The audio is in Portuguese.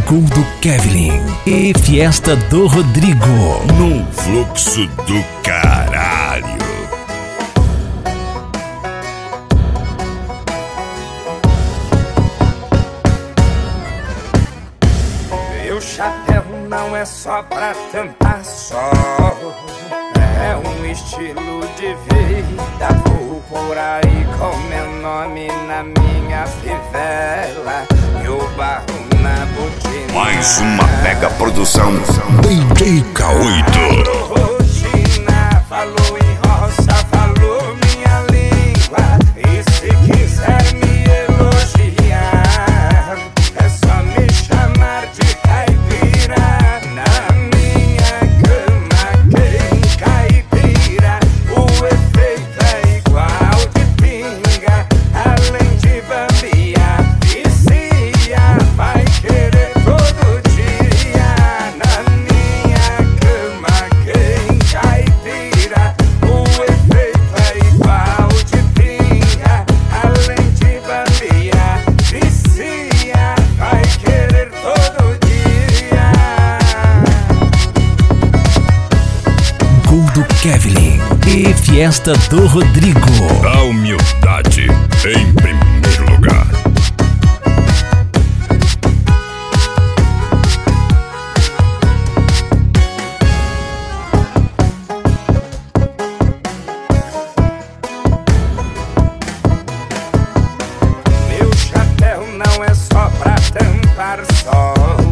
Gol do Kevin e Fiesta do Rodrigo. No fluxo do caralho. Meu chapéu não é só pra tampar sol, é um estilo de vida. Vou por aí com meu nome na minha fivela e o barro na botina. Mais uma mega produção DJ K8. Rotina, falou em roça, falou minha língua. E se quiser me elogiar, é só me chamar de caipira. Na minha cama quem caipira, o efeito é igual de pinga. Além de bambiar, vicia, vai querer todo dia. Na minha cama quem caipira, o efeito é igual de pinga. Além de bambiar, vicia, vai querer todo dia. Gol do Kevin e Fiesta do Rodrigo. A humildade em primeiro lugar. Meu chapéu não é só pra tampar sol,